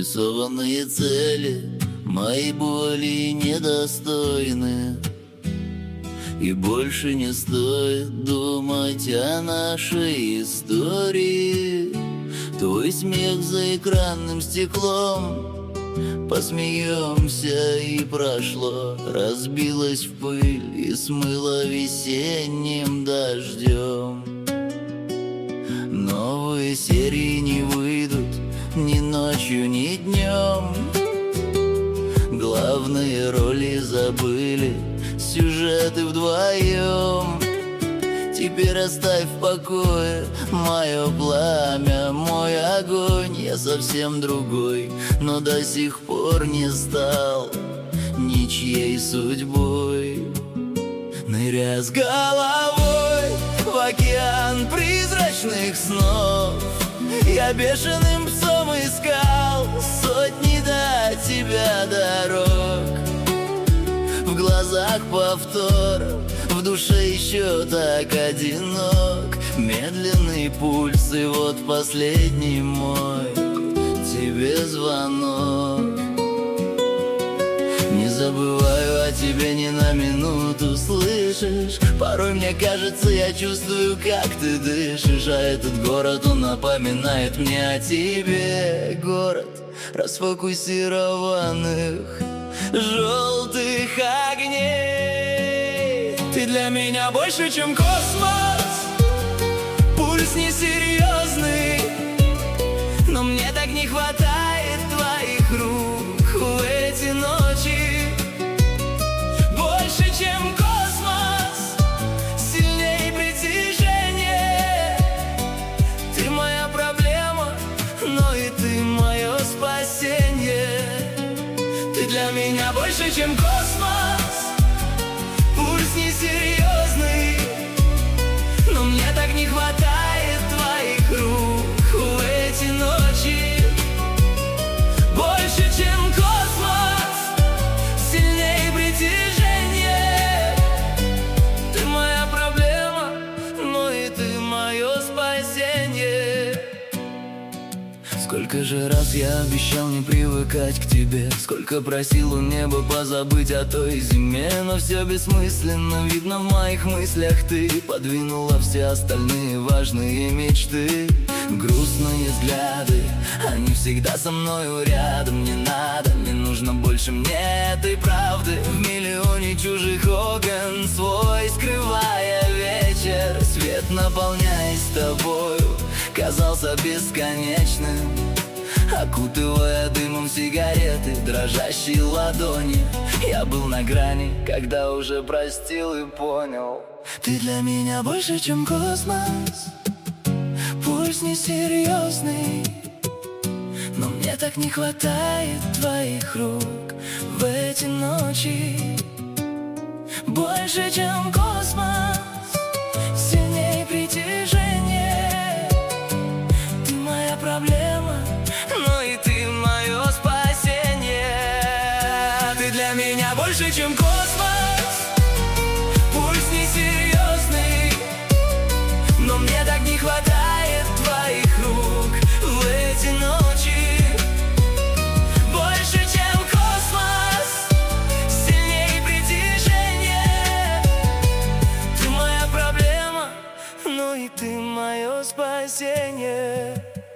Нарисованные цели мои боли недостойны, и больше не стоит думать о нашей истории. Твой смех за экранным стеклом, посмеемся и прошло. Разбилось в пыль и смыло весенним дождем. Новые серии не выйдут ни ночью, ни днем. Главные роли забыли, сюжеты вдвоем. Теперь оставь в покое мое пламя, мой огонь. Я совсем другой, но до сих пор не стал ничьей судьбой. Ныряя с головой в океан призрачных снов, я бешеным псом искал сотни до тебя дорог. В глазах повтор, в душе еще так одинок. Медленный пульс, и вот последний мой тебе звонок. Не забываю о тебе ни на минуту, слышишь? Порой мне кажется, я чувствую, как ты дышишь. А этот город, он напоминает мне о тебе. Город расфокусированных желтых огней. Ты для меня больше, чем космос. Пульс несерьезный, но мне так не хватает твоих рук в эти ночи. Больше, чем космос, сильнее притяжение. Ты моя проблема, но и ты мое спасение. Ты для меня больше, чем космос. Пульс несерьезный, но мне так не хватает твоих рук в эти ночи. Больше, чем космос, сильнее притяжение. Ты моя проблема, но и ты мое спасение. Сколько же раз я обещал не привыкать к тебе, сколько просил у неба позабыть о той зиме. Но все бессмысленно, видно в моих мыслях ты подвинула все остальные важные мечты. Грустные взгляды, они всегда со мною рядом. Не надо, не нужно больше мне этой правды. В миллионе чужих окон свой скрывая вечер, свет, наполняясь тобою, казался бесконечным, окутывая дымом сигареты дрожащие ладони. Я был на грани, когда уже простил и понял. Ты для меня больше, чем космос. Пульс несерьезный, но мне так не хватает твоих рук в эти ночи. Больше, чем космос, сильнее притяжение. Ты моя проблема, но и ты мое спасение. Ты для меня больше, чем космос. Пульс несерьезный, но мне так не хватает твоих рук в эти ночи. Больше, чем космос, сильнее притяжение. Ты моя проблема, но и ты мое спасение.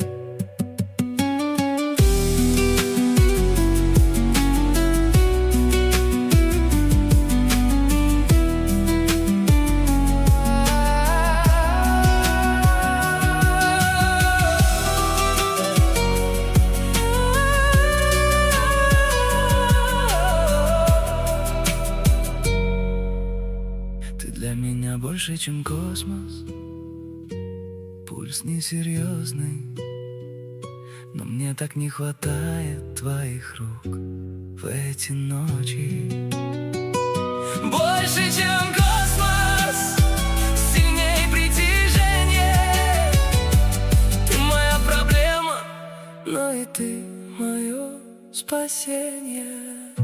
Для меня больше, чем космос. Пульс несерьезный, но мне так не хватает твоих рук в эти ночи. Больше, чем космос, сильнее притяжение. Ты моя проблема, но и ты мое спасение.